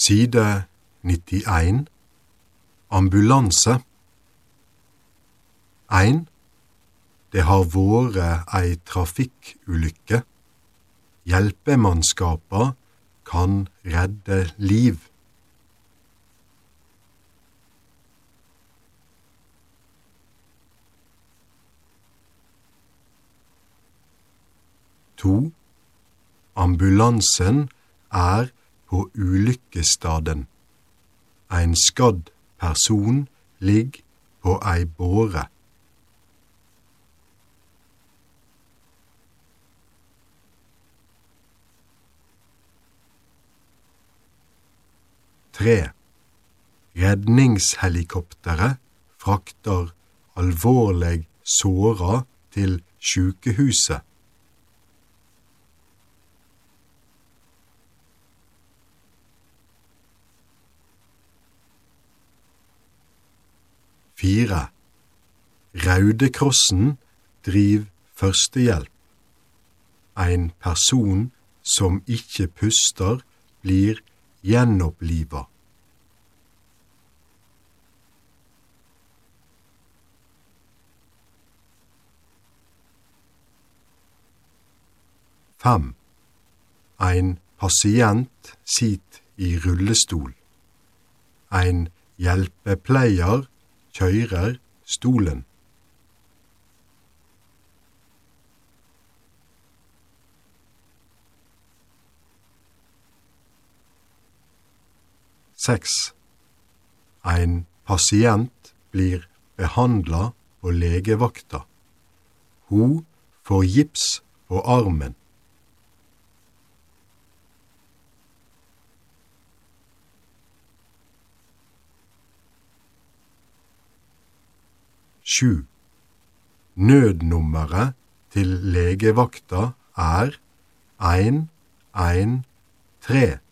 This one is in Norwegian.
Side 91. Ambulanse. 1. Det har vært ei trafikkulykke. Hjelpemannskaper kan redde liv. 2. Ambulansen er på ulykkesstaden. Ein skadd person ligger på ei båre. 3. Redningshelikopteret frakter alvorlig såra til sykehuset. 4. Rødekrossen driv førstehjelp. Ein person som ikke puster blir gjenopplivet. 5. Ein pasient sitter i rullestol. Ein hjelpepleier kjører stolen. 6. Ein pasient blir behandlet på legevakta. Hun får gips på armen. 7. Nødnummeret til legevakta er 113.